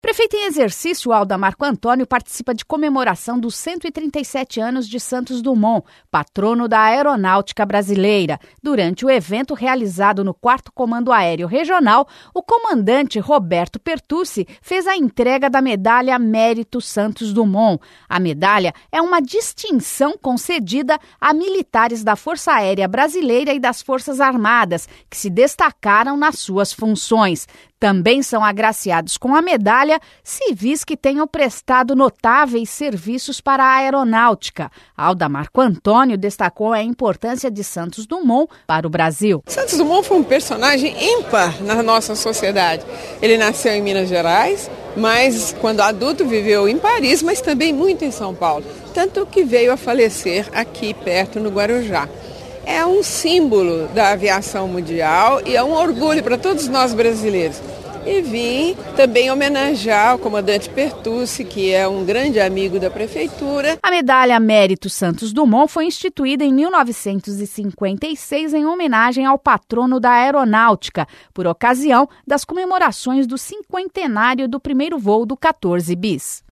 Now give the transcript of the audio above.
Prefeito em exercício, Alda Marco Antônio, participa de comemoração dos 137 anos de Santos Dumont, patrono da aeronáutica brasileira. Durante o evento realizado no 4º Comando Aéreo Regional, o comandante Roberto Pertucci fez a entrega da medalha Mérito Santos Dumont. A medalha é uma distinção concedida a militares da Força Aérea Brasileira e das Forças Armadas, que se destacaram nas suas funções. Também são agraciados com a medalha civis que tenham prestado notáveis serviços para a aeronáutica. Alda Marco Antônio destacou a importância de Santos Dumont para o Brasil. Santos Dumont foi um personagem ímpar na nossa sociedade. Ele nasceu em Minas Gerais, mas quando adulto viveu em Paris, mas também muito em São Paulo. Tanto que veio a falecer aqui perto no Guarujá. É um símbolo da aviação mundial e é um orgulho para todos nós brasileiros. E vim também homenagear o comandante Pertucci, que é um grande amigo da prefeitura. A medalha Mérito Santos Dumont foi instituída em 1956 em homenagem ao patrono da aeronáutica, por ocasião das comemorações do 50º do primeiro voo do 14 bis.